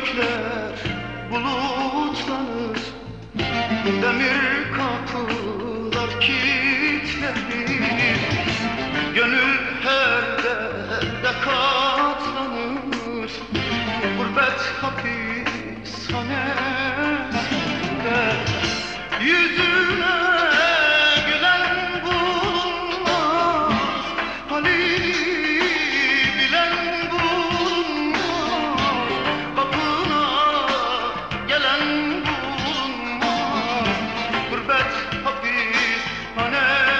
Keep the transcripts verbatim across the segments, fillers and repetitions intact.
gökler bulutlanır, demir kapılar kilitlenir. Gönül her derde katlanır, gurbet hapishanesinde. Yüzüne gülen bulunmaz, halini bilen bulunmaz, kapına gelen bulunmaz, gurbet hapishanesinde.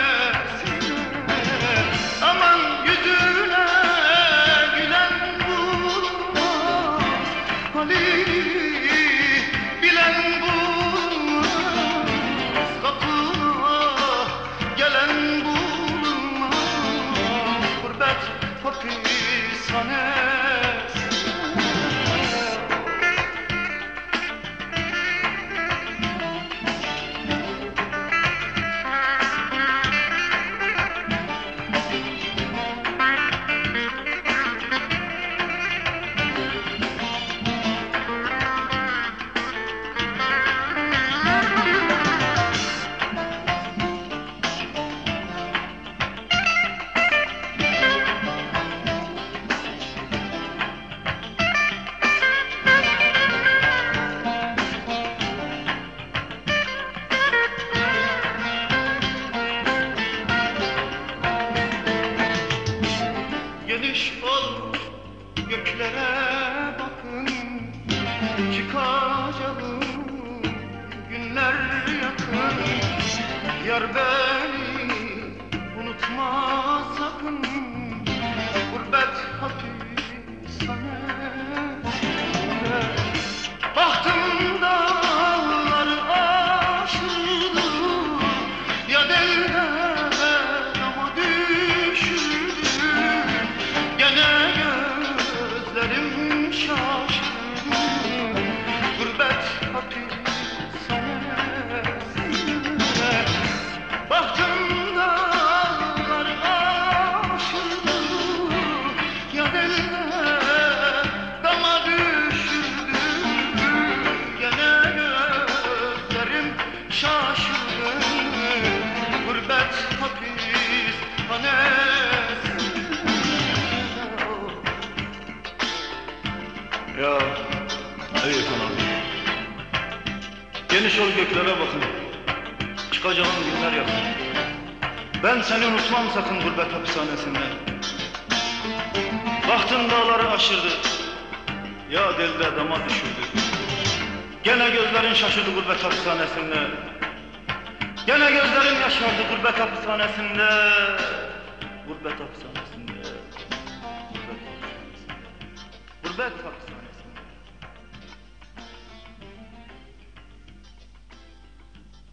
Aman yüzüne gülen bulunmaz, halini bilen bulunmaz, kapına gelen bulunmaz, gurbet hapishanesinde. Geniş ol göklere bakın, çıkacağım günler yakın. Yar beni unutma sakın, gurbet hapishanesinde. Bahtım dağları aşırdı, ya dellere ama düşürdü. Gene gözlerim şaşırdı, gurbet hapishanesinde. Bahtım dağları aşırdı, ya dellere dama düşürdü. Gene gözlerim şaşırdı, gurbet hapishanesinde. Ya ey ekonomi, geniş ol göklere bakın, çıkacağın günler yakın. Ben seni unutmam sakın gurbet hapishanesinde. Bahtın dağları aşırdı, ya delde dama düşürdü. Gene gözlerin şaşırdı gurbet hapishanesinde. Gene gözlerin yaşardı gurbet hapishanesinde. Gurbet hapishanesinde. Gurbet hapishanesinde. Gurbet hapishanesinde.